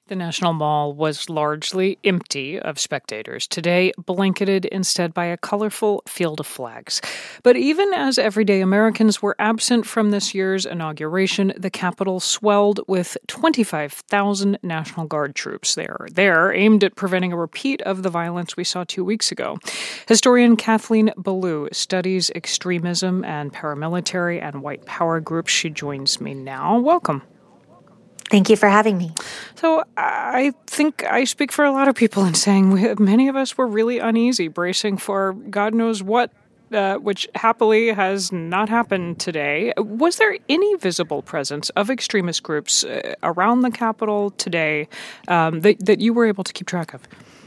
The National Mall was largely empty of spectators, today blanketed instead by a colorful field of flags. But even as everyday Americans were absent from this year's inauguration, the Capitol swelled with 25,000 National Guard troops there, aimed at preventing a repeat of the violence we saw 2 weeks ago. Historian Kathleen Belew studies extremism and paramilitary and white power groups. She joins me now. Welcome. Thank you for having me. So I think I speak for a lot of people in saying many of us were really uneasy, bracing for God knows what, which happily has not happened today. Was there any visible presence of extremist groups around the Capitol today that you were able to keep track of?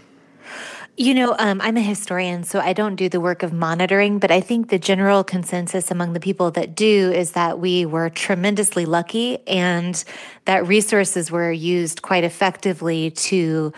You know, I'm a historian, so I don't do the work of monitoring, but I think the general consensus among the people that do is that we were tremendously lucky and that resources were used quite effectively to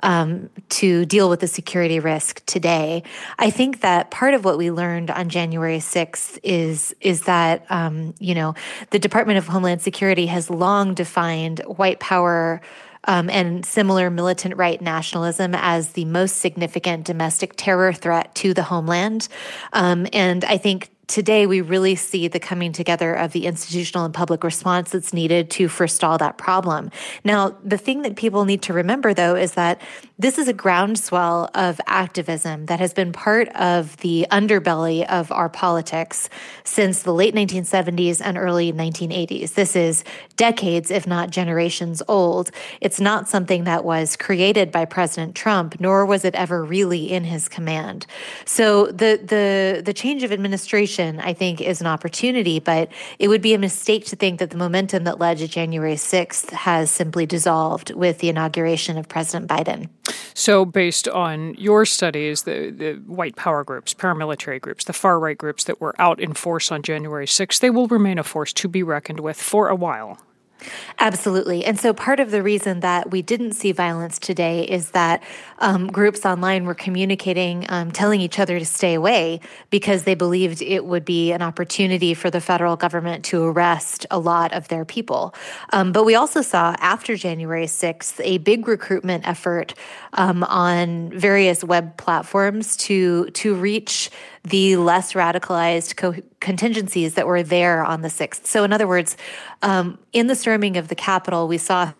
deal with the security risk today. I think that part of what we learned on January 6th is that, the Department of Homeland Security has long defined white power and similar militant right nationalism as the most significant domestic terror threat to the homeland. And I think today we really see the coming together of the institutional and public response that's needed to forestall that problem. Now, the thing that people need to remember, though, is that this is a groundswell of activism that has been part of the underbelly of our politics since the late 1970s and early 1980s. This is decades, if not generations old. It's not something that was created by President Trump, nor was it ever really in his command. So the change of administration, I think, is an opportunity, but it would be a mistake to think that the momentum that led to January 6th has simply dissolved with the inauguration of President Biden. So based on your studies, the white power groups, paramilitary groups, the far-right groups that were out in force on January 6th, they will remain a force to be reckoned with for a while. Absolutely. And so part of the reason that we didn't see violence today is that groups online were communicating, telling each other to stay away because they believed it would be an opportunity for the federal government to arrest a lot of their people. But we also saw after January 6th a big recruitment effort on various web platforms to reach the less radicalized contingencies that were there on the 6th. So in other words, in the storming of the Capitol, we saw...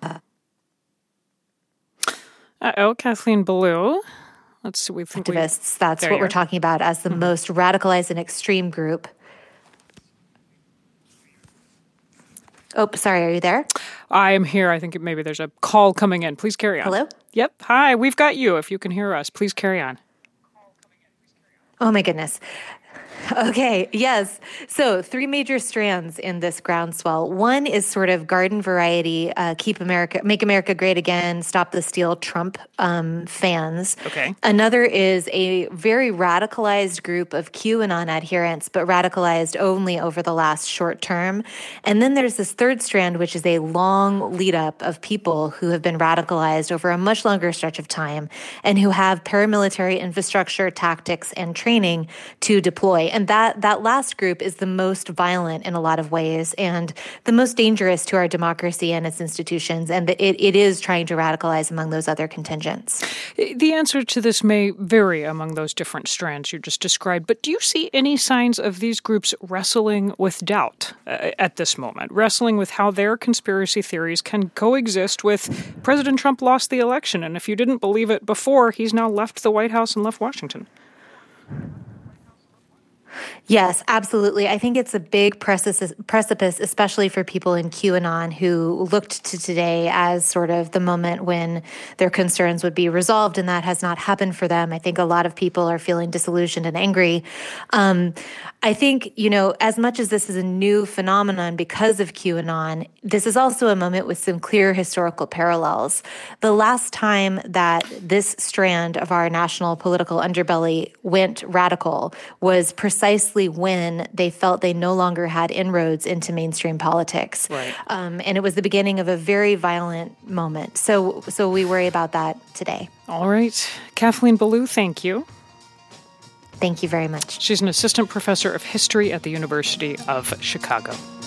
Kathleen Belew. Let's see. Activists, that's what we're talking about as the most radicalized and extreme group. Oh, sorry, are you there? I am here. I think maybe there's a call coming in. Please carry on. Hello? Yep. Hi, we've got you. If you can hear us, please carry on. Oh, my goodness. Okay, yes. So 3 major strands in this groundswell. One is sort of garden variety, make America great again, stop the steal Trump fans. Okay. Another is a very radicalized group of QAnon adherents, but radicalized only over the last short term. And then there's this third strand, which is a long lead up of people who have been radicalized over a much longer stretch of time and who have paramilitary infrastructure, tactics, and training to deploy. And that last group is the most violent in a lot of ways and the most dangerous to our democracy and its institutions. And it is trying to radicalize among those other contingents. The answer to this may vary among those different strands you just described, but do you see any signs of these groups wrestling with doubt at this moment, wrestling with how their conspiracy theories can coexist with President Trump lost the election, and if you didn't believe it before, he's now left the White House and left Washington? Yes, absolutely. I think it's a big precipice, especially for people in QAnon who looked to today as sort of the moment when their concerns would be resolved, and that has not happened for them. I think a lot of people are feeling disillusioned and angry. I think, as much as this is a new phenomenon because of QAnon, this is also a moment with some clear historical parallels. The last time that this strand of our national political underbelly went radical was precisely when they felt they no longer had inroads into mainstream politics. Right. And it was the beginning of a very violent moment. So we worry about that today. All right. Kathleen Belew, thank you. Thank you very much. She's an assistant professor of history at the University of Chicago.